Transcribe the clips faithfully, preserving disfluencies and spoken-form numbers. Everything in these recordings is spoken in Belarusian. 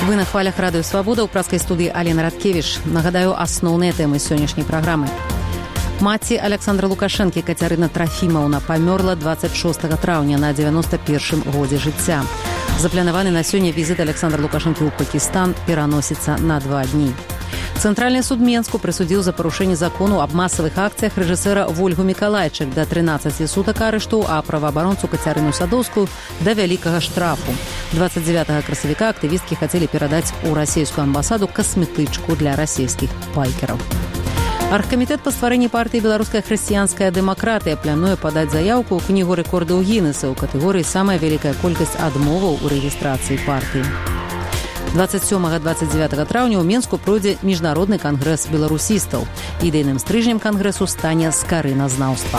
Вы на хвалях радыё «Свабода», ў праскай студыі Алена Радкевіч. Нагадаю, асноўныя тэмы сённяшняй праграмы. Маці Александра Лукашэнкі Кацярына Трафімаўна памёрла дваццаць шостага траўня на дзевяноста першым годзе жыцця. Запланаваны на сёння візіт Александра Лукашэнкі ў Пакістан пераносіцца на два дні. Цэнтральны суд Менску прысудзіў за парушэнне закону аб масавых акцыях рэжысэра Вольгу Мікалайчык да трынаццаці сутак арышту, а праваабаронцу Кацярыну Садоўскую да вялікага штрафу. дваццаць дзевятага красавіка актывісткі хацелі перадаць у расійскую амбасаду касметычку для расійскіх байкераў. Аргкамітэт па стварэнні партыі «Беларуская хрысціянская дэмакратыя» плануе падаць заяўку ў кнігу рэкордаў Гіннеса ў катэгорыі «Самая вялікая колькасць адмоваў у рэгістрацыі партыі». дваццаць сёмага - дваццаць дзевятага траўня ў Менску пройдзе міжнародны кангрэс беларусістаў. Ідэйным стрыжнем кангрэсу стане скарыназнаўства.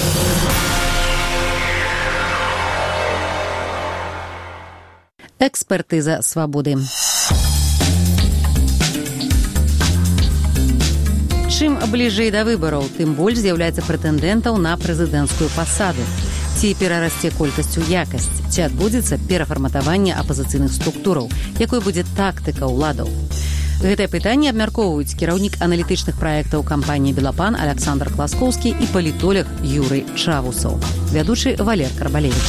Экспертыза свабоды. Чым бліжэй да выбараў, тым больш з'яўляецца прэтэндэнтаў на прэзідэнцкую пасаду. Ці перарасце колькасцю якасць, ці адбудзецца перафарматаванне апазіцыйных структураў, якой будзе тактыка ўладаў. Гэтае пытанне абмяркоўваюць кіраўнік аналітычных праектаў кампаніі «Белапан» Александр Класкоўскі і палітолог Юрый Чавусаў. Вядучы Валер Карбалевіч.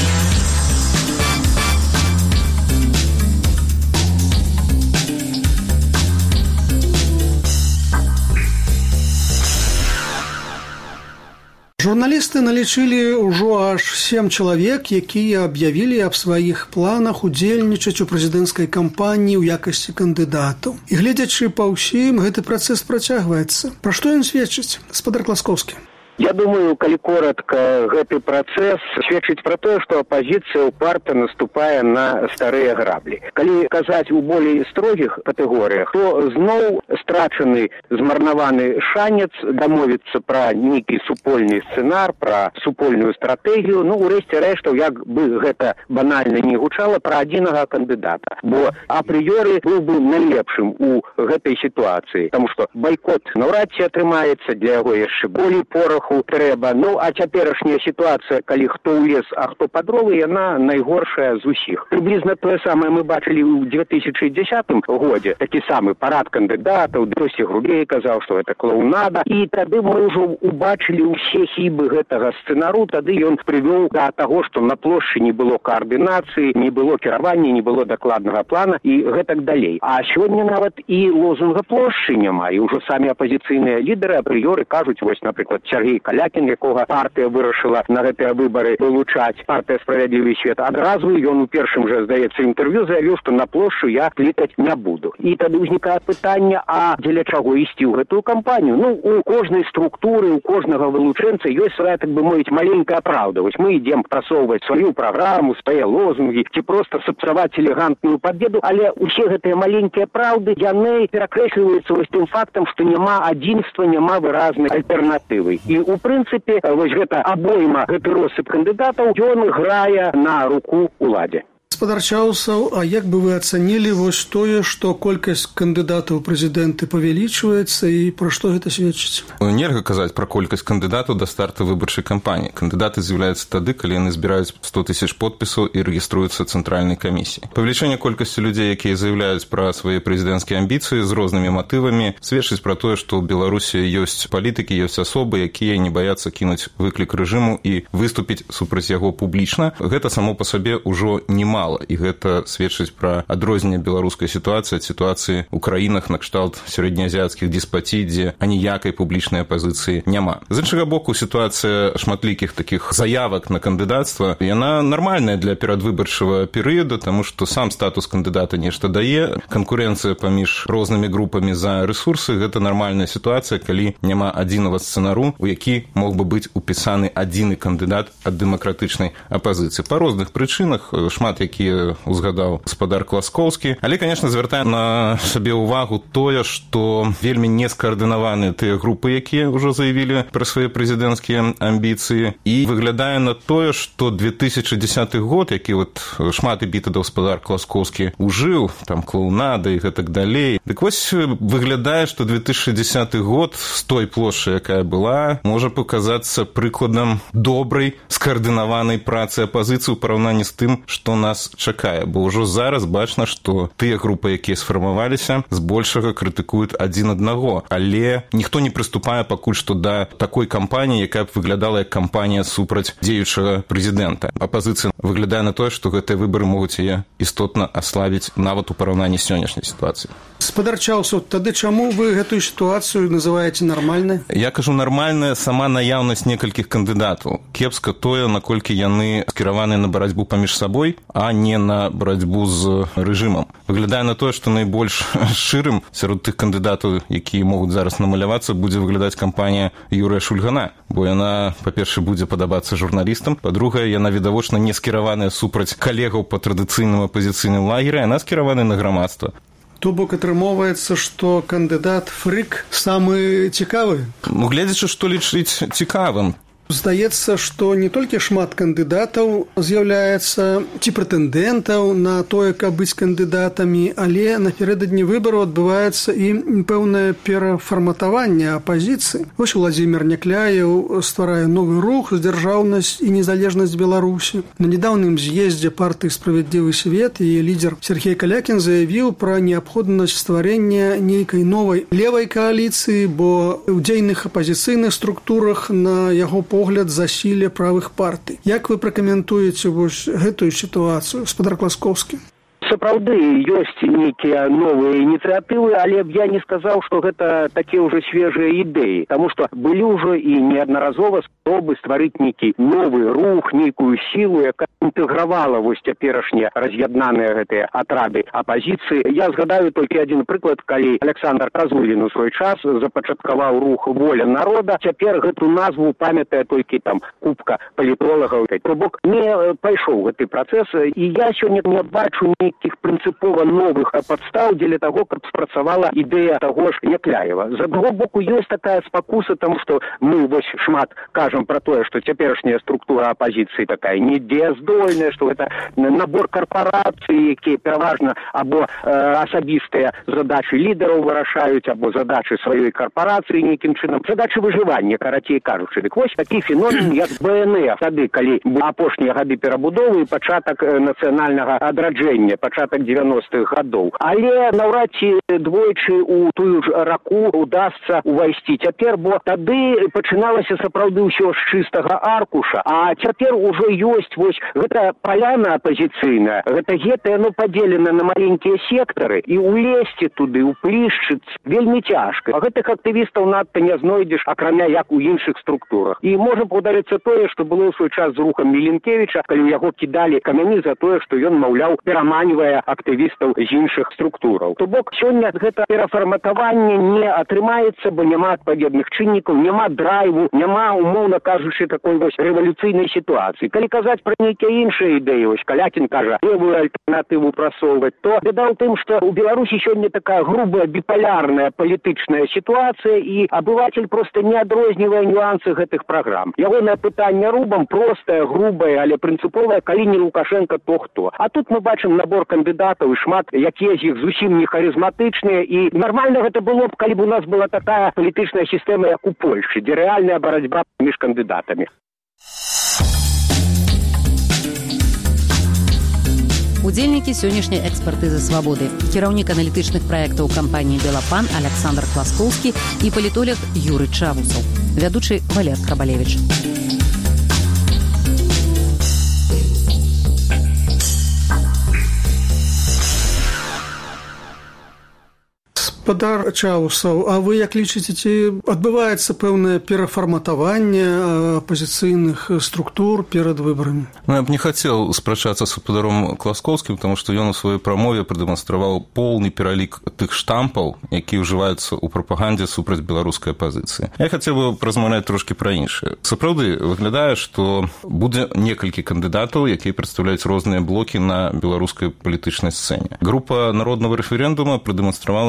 Журналісты налічылі ўжо аж сем чалавек, якія аб'явілі аб сваіх планах удзельнічаць у прэзідэнцкай кампаніі ў якасці кандыдатаў. І гледзячы па ўсім, гэты працэс працягваецца. Пра што ён сведчыць, гаспадар Класкоўскі? Я думаю, калі коротко, гэты працэс сведчыць пра тое, што апазіцыя ўпарта наступае на старыя граблі. Калі казаць у болей строгіх катэгорыях, то зноў страчаны, змарнаваны шанец дамовіцца пра нейкі супольны сцэнар, пра супольную стратэгію, ну, у рэшце рэштаў, як бы гэта банальна не гучала, пра адзінага кандыдата. Бо апрыёры быў бы найлепшым у гэтай сітуацыі, таму што байкот наўрад ці атрымаецца, для яго яшчэ болей порах трэба. Ну, а цяперашняя сітуацыя, калі хто ў лес, а хто пад дровы, яна найгоршая з усіх. Прыблізна тое самае мы бачылі ў две тысячы дзесятым годзе. Такі самы парад кандыдатаў, досі Грубей казаў, што гэта клоунада. І тады мы ўжо убачылі ўсе хібы гэтага сцэнару. Тады ён прывёў да таго, што на плошчы не было каардынацыі, не было кіравання, не было дакладнага плана і гэтак далей. А сёння нават і лозунга плошчы няма. І ўжо самі апазіцыйныя лідары, апрыёры кажуць, вось, напрыклад, Сергей Калякін, якога партыя вырашыла на гэтыя выбары вылучаць, партыя «Справядлівы свет», адразу ён у першым жа, здаецца, інтэрв'ю заявіў, што на плошчу я клікаць не буду. І тады ўзнікае пытанне, а дзеля чаго ісці ў гэтую кампанію? Ну, у кожнай структуры, у кожнага вылучэнца ёсць свая, так бы мовіць, маленькая праўда. Вось мы ідзем прасоўваць сваю праграму, свае лозунгі, ці проста сапсаваць элегантную пабеду, але усе гэтыя маленькія праўды, яны перакрэсліваюцца вось тым фактам, што няма адзінства, няма выразнай альтэрнатывы. І у прынцыпе, вось гэта абойма, гэты россып кандыдатаў, ён грае на руку уладзе. Гаспадар Чавусаў, а як бы вы ацанілі вось тое, што колькасць кандыдатаў у прэзідэнты павялічваецца і пра што гэта сведчыць? Нельга казаць пра колькасць кандыдатаў да старта выбарчай кампаніі. Кандыдаты з'яўляюцца тады, калі яны збіраюць сто тысяч подпісаў і рэгіструюцца цэнтральнай камісіяй. Павелічэнне колькасці людзей, якія заяўляюць пра свае прэзідэнцкія амбіцыі з рознымі матывамі, сведчыць пра тое, што ў Беларусі ёсць палітыкі, ёсць асобы, якія не баяцца кінуць выклік рэжыму і выступіць супраць яго публічна. Гэта само па сабе ўжо немало. І гэта сведчыць пра адрозненне беларускай сітуацыі ад сітуацыі ў краінах накшталт сярэднеазіяцкіх деспатій, дзе аніякай публічнай апазіцыі няма. З іншага боку, сітуацыя шматлікіх такіх заявак на кандыдацтва, яна нармальная для перадвыбарчага перыяду, таму што сам статус кандыдата нешта дае, канкурэнцыя паміж рознымі групамі за рэсурсы, гэта нармальная сітуацыя, калі няма адзінага сцэнару, у які мог бы быць упісаны адзіны кандыдат ад дэмакратычнай апазіцыі. Па розных прычынах, шмат які якія узгадаў гаспадар Класкоўскі. Але, конечно, звяртае на сабе ўвагу тое, што вельмі не скаардынаваны тыя групы, якія ўжо заявілі пра свае прэзідэнцкія амбіцыі. І выглядае на тое, што две тысячы дзесяты год, які вот шмат эпітэтаў гаспадар Класкоўскі ужыў, там клоунада і гэтак далей. Дык вось выглядае, што две тысячы дзесяты год з той плошчы, якая была, можа паказацца прыкладам добрай скаардынаванай працы апазіцыі ў параўнанні з тым, што нас нас чакае, бо ўжо зараз бачна, што тыя групы, якія сфармаваліся, збольшага крытыкуюць адзін аднаго, але ніхто не прыступае пакуль што да такой кампаніі, якая б выглядала як кампанія супраць дзеючага прэзідэнта. Апазіцыя выглядае на тое, што гэтыя выбары могуць яе істотна аслабіць нават у параўнанні з сённяшняй сітуацыяй. Спадар Чаўсаў, тады чаму вы гэтую сітуацыю называеце нармальнай? Я кажу, нармальная сама наяўнасць некалькіх кандыдатаў. Кепска тое, наколькі яны скіраваны на барацьбу паміж сабой, а не на барацьбу з рэжымам. Выглядае на тое, што найбольш шчырым сярод тых кандыдатаў, якія могуць зараз намалявацца, будзе выглядаць кампанія Юрыя Шульгана, бо яна, па-першае, будзе падабацца журналістам, па-другае, яна відавочна не скіраваная супраць калегаў па традыцыйным апазіцыйным лагеры, яна скіравана на грамадства. То бок атрымоўваецца, што кандыдат Фрык самы цікавы? Ну, гледзячы, што лічыць цікавым. Здаецца, што не толькі шмат кандыдатаў з'яўляецца ці прэтэндэнтаў на тое, каб быць кандыдатамі, але напярэдадні выбараў адбываецца і пэўнае перафарматаванне апазіцыі. Вось Уладзімір Някляеў стварае новы рух «Дзяржаўнасць і незалежнасць Беларусі». На нядаўным з'ездзе партыі «Справядлівы свет» яе лідер Сергей Калякін заявіў пра неабходнасць стварэння нейкай новай левай кааліцыі, бо ў дзейных апазіцыйных структурах на яго погляд засілля правых партый. Як вы пракаментуеце вось гэтую сітуацыю, спадар Класкоўскі? Сапраўды ёсць нейкія новыя ініцыятывы, але б я не сказаў, што гэта такія ўжо свежыя ідэі, таму што былі ўжо і неаднаразова спробы стварыць нейкі новы рух, нейкую сілу, якая інтэгравала вось цяперашнія раз'яднаныя гэтыя атрады апазіцыі. Я згадаю толькі адзін прыклад, калі Александр Казулін у свой час запачаткаваў рух «Воля народа», цяпер гэту назву памятае толькі там купка палітолагаў. То бок не пайшоў гэты працэс, і я сёння не бачу ні нейкіх прынцыпова новых падстаў дзеля таго, каб спрацавала ідэя таго ж Някляева. З аднаго боку, ёсць такая спакуса, таму што мы вось шмат кажам пра тое, што цяперашняя структура апазіцыі такая недзеяздольная, што гэта набор карпорацый, якія пераважна або э, асабістыя задачы лідараў вырашаюць, або задачы сваёй карпорацыі нейкім чынам, задачы выжывання, карацей кажучы. Дык вось такі феномен, як бэ эн эф, тады, калі апошнія гады перабудовы і пачатак нацыянальнага адраджэння, пачатак дзевяностых гадоў. Але наўрад ці двойчы у тую ж раку удасца увайсці цяпер, бо тады пачыналася сапраўды ўсё з чыстага аркуша, а цяпер ужо ёсць вось гэта паляна апазіцыйная, гэта гета, яно падзелена на маленькія сектары, і улезці туды, уплішчыць вельмі цяжка. А гэтых актывістаў надта не знойдзеш, акрамя як у іншых структурах. І можа паўдарыцца тое, што было ў свой час з рухам Міленкевіча, калі яго кідалі камяні за тое, што ён, маўляў, пераманьвае актывістаў з іншых структураў. То бок, сёння гэта перафарматаванне не атрымаецца, бо няма адпаведных чыннікаў, няма драйву, няма, умоўна кажучы, такой вось рэвалюцыйнай сітуацыі. Калі казаць пра нейкія іншыя ідэі, вось Калякін кажа, левую альтэрнатыву прасоўваць, то беда ў тым, што ў Беларусі сёння такая грубая біпалярная палітычная сітуацыя, і абыватель проста не адрознівае нюансы гэтых праграм. Ягонае пытанне рубам простае, грубае, але прынцыповае, калі не Лукашенко, то хто. А тут мы бачым набор кандыдатаў і шмат, якія з іх зусім не харызматычныя, і нармальна гэта было б, калі б у нас была такая палітычная сістэма, як у Польшчы, дзе рэальная барацьба між кандыдатамі. Удзельнікі сённяшняй экспертызы «Свабоды». Кіраўнік аналітычных праектаў кампаніі «Белапан» Александр Класкоўскі і палітолог Юрый Чавусаў. Вядучы Валер Крабалевіч. Спадар Чаўсаў, а вы як лічыце, ці адбываецца пэўнае перафарматаванне апазіцыйных структур перад выбарамі? Ну, я б не хацеў спрачацца з спадаром Класкоўскім, таму што ён у сваёй прамове прадэманстраваў поўны пералік тых штампаў, якія ўжываюцца ў прапагандзе супраць беларускай апазіцыі. Я хацеў бы празмаўляць трошкі пра іншае. Сапраўды, выглядае, што будзе некалькі кандыдатаў, якія прадстаўляюць розныя блокі на беларускай палітычнай сцэне. Група народнага рэферэндума прадэманстравала здольнасць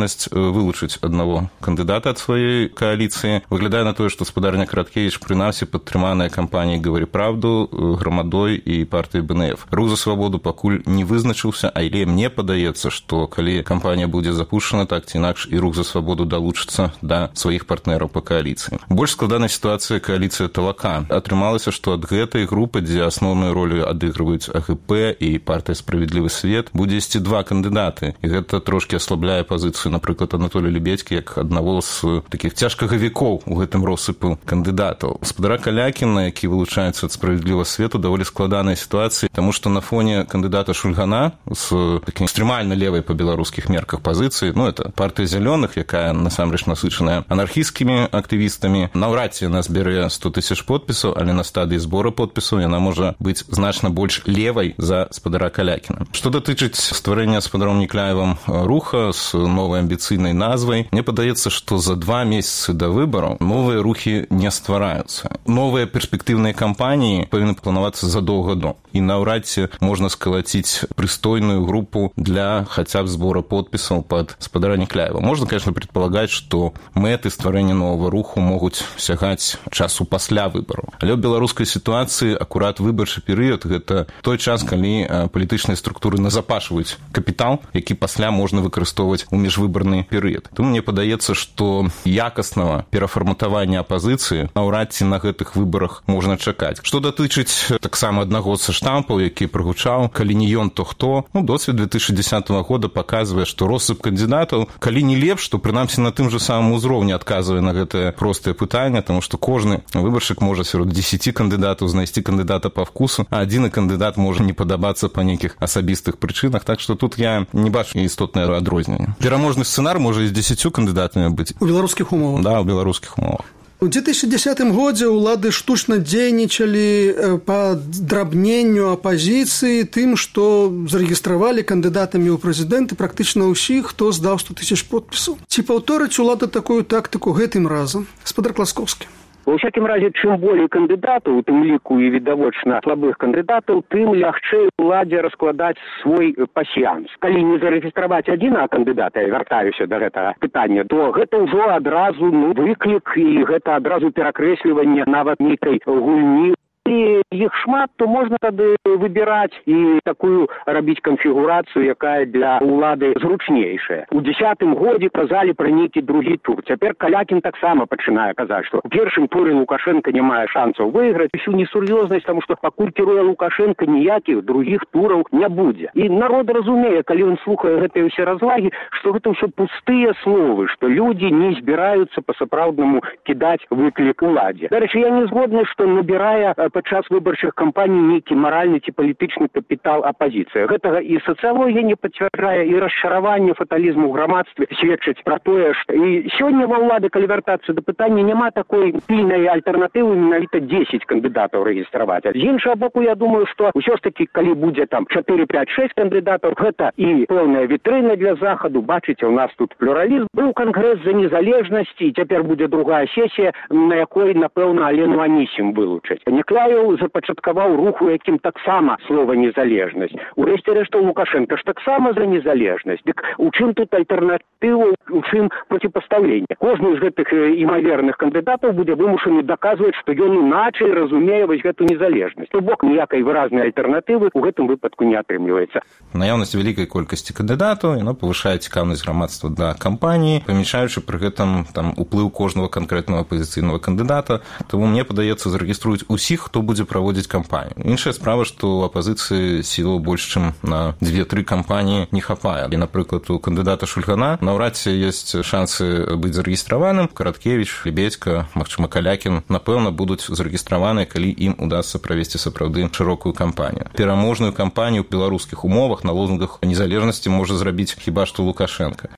магчымасць вылучыць аднаго кандыдата ад сваёй кааліцыі. Выглядае на тое, што спадарня Караткевіч прынамсі падтрыманая кампаніяй «Говори правду», Грамадой і партыяй бэ эн эф. Рух за свабоду пакуль не вызначыўся, але мне падаецца, што калі кампанія будзе запушчана, так ці інакш і рух за свабоду далучыцца да сваіх партнераў па кааліцыі. Больш складаная сітуацыя кааліцыя Талака. Атрымалася, што ад гэтай групы, дзе асноўную ролю адыгрываюць а гэ пэ і партыя «Справядлівы свет», будзе ісці два кандыдаты. І гэта трошкі аслабляе пазіцыю, напрыклад, Анатолія Любецкі, як аднаго з такіх цяжкагавікоў у гэтым россыпу кандыдатаў. Спадара Калякіна, які вылучаецца ад «Справядлівага свету», даволі складаная сітуацыя, таму што на фоне кандыдата Шульгана з такім экстрэмальна левай па беларускіх мерках пазіцыі, ну, это партыя зялёных, якая насамрэч насычаная анархісцкімі актывістамі, наўрад ці яна збярэ сто тысяч подпісаў, але на стадыі збора подпісаў яна можа быць значна больш левай за спадара Калякіна. Што датычыць стварэння спадаром Некляевым руха з новай амбіцыйнай назвай, мне падаецца, што за два месяцы да выбараў новыя рухі не ствараюцца. Новыя перспектыўныя кампаніі павінны планавацца задоўга до. І наўрад ці можна скалаціць прыстойную групу для хаця б збора подпісаў пад спадара Некляева. Можна, конечно, предполагаць, што мэты стварэння новага руху могуць сягаць часу пасля выбараў. Але ў беларускай сітуацыі акурат выбарчы перыяд – гэта той час, калі палітычныя структуры назапашваюць капітал, які пасля можна выкарыстоўваць у міжвыбарны перыяд. Тому мне падаецца, што якаснага перафарматавання апазіцыі наўрад ці на гэтых выбарах можна чакаць. Што датычыць таксама аднаго са штампаў, які прагучаў, калі не ён, то хто? Ну, досвед две тысячи десятого года паказвае, што россып кандыдатаў, калі не лепш, то прынамсі на тым жа самым узроўні адказвае на гэтае простае пытанне, таму што кожны выбаршчык можа сярод дзесяці кандыдатаў знайсці кандыдата па вкусу, а адзіны кандыдат можа не падабацца па нейкіх асабістых прычынах, так што тут я не бачу істотнае адрозненне. Пераможны сцэнар можа і з дзесяцю кандыдатамі быць. У беларускіх умовах? Да, у беларускіх умовах. У две тысячи десятым годзе ўлады штучна дзейнічалі па драбненню апазіцыі тым, што зарэгістравалі кандыдатамі ў прэзідэнты практычна ўсіх, хто здаў сто тысяч подпісаў. Ці паўторыць улада такую тактыку гэтым разам? Спадар Класкоўскі. У всякім разе, чым болей кандыдатаў, у тым ліку і відавочна слабых кандыдатаў, тым лягчэй уладзе раскладаць свой пасьянс. Калі не зарэгістраваць адзінага кандыдата, я вяртаюся да гэтага пытання, то гэта ўжо адразу ну, выклік і гэта адразу перакрэсліванне нават нейкай гульні. І іх шмат, то можна тады выбіраць і такую рабіць канфігурацыю, якая для ўлады зручнейшая. У дзесятым годзе казалі пра нейкі другі тур. Цяпер Калякін таксама пачынае казаць, што ў першым туры Лукашенко не мае шансаў выйграць. Усю несур'ёзнасць, таму што пакуль кіруе Лукашенко, ніякіх другіх тураў не будзе. І народ разумее, калі ён слухае гэтыя ўсе развагі, што гэта ўсё пустыя словы, што людзі не збіраюцца па-сапраўднаму кідаць выклік уладзе. Дарэчы, я не згодны, што набірае падчас выбарчых кампаній нейкі маральны ці палітычны капітал апазіцыя. Гэтага і сацыялогія не пацвярджае, і расчараванне, фаталізм у грамадстве сведчыць пра тое, што і сёння ва ўлады, калі вяртацца да пытання, няма такой пільнай альтэрнатывы менавіта дзесяць кандыдатаў рэгістраваць. З іншага боку, я думаю, што ўсё ж такі, калі будзе там чатыры пяць шэсць кандыдатаў, гэта і пэўная вітрына для захаду. Бачыце, у нас тут плюралізм. Быў кангрэс за незалежнасць, і цяпер будзе другая сесія, на якой, напэўна, Алену Анісім вылучаць. Некляеў запачаткаваў рух, у якім таксама слова незалежнасць. Урэшце рэшта Лукашенко ж таксама за незалежнасць. Дык у чым тут альтэрнатыва, у чым проціпастаўленне? Кожны з гэтых імаверных кандыдатаў будзе вымушаны даказваць, што ён іначай разумее вось гэту незалежнасць. То бок ніякай выразнай альтэрнатывы ў гэтым выпадку не атрымліваецца. Наяўнасць вялікай колькасці кандыдатаў, яно павышае цікаўнасць грамадства да кампаніі, памяншаючы пры гэтым там уплыў кожнага канкрэтнага апазіцыйнага кандыдата. Таму мне падаецца, зарэгіструюць усіх, хто будзе праводзіць кампанію. Іншая справа, што ў апазіцыі сілаў больш, чым на дзве-тры кампаніі не хапае. І, напрыклад, у кандыдата Шульгана наўрад ці ёсць шансы быць зарэгістраваным. Караткевіч, Лебедька, магчыма, Калякін, напэўна, будуць зарэгістраваныя, калі ім удасца правесці сапраўды шырокую кампанію. Пераможную кампанію ў беларускіх умовах на лозунгах незалежнасці можа зрабіць хіба што Лукашенко.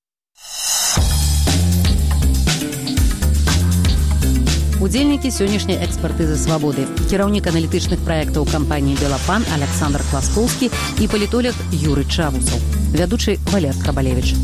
Удзельнікі сённяшняй экспертызы свабоды. Кіраўнік аналітычных праектаў кампаніі «Белапан» Александр Класкоўскі і палітолог Юрый Чавусаў. Вядучы Валер Крабалевич.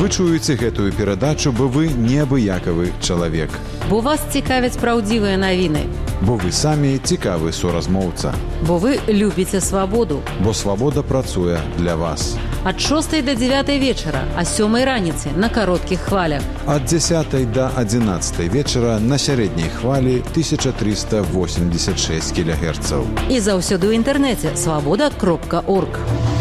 Вы чуеце гэтую перадачу, бо вы неабыякавы чалавек. Бо вас цікавяць праўдзівыя навіны. Бо вы самі цікавы суразмоўца. Бо вы любіце свабоду. Бо свабода працуе для вас. Ад шостай да дзявятай вечара, а сёмай раніцы на кароткіх хвалях. Ад дзясятай да адзінаццатай вечара на сярэдняй хвалі тысяча трыста восемьдесят шесть кілогерцаў. І заўсёды ў інтэрнэце свабода кропка орг.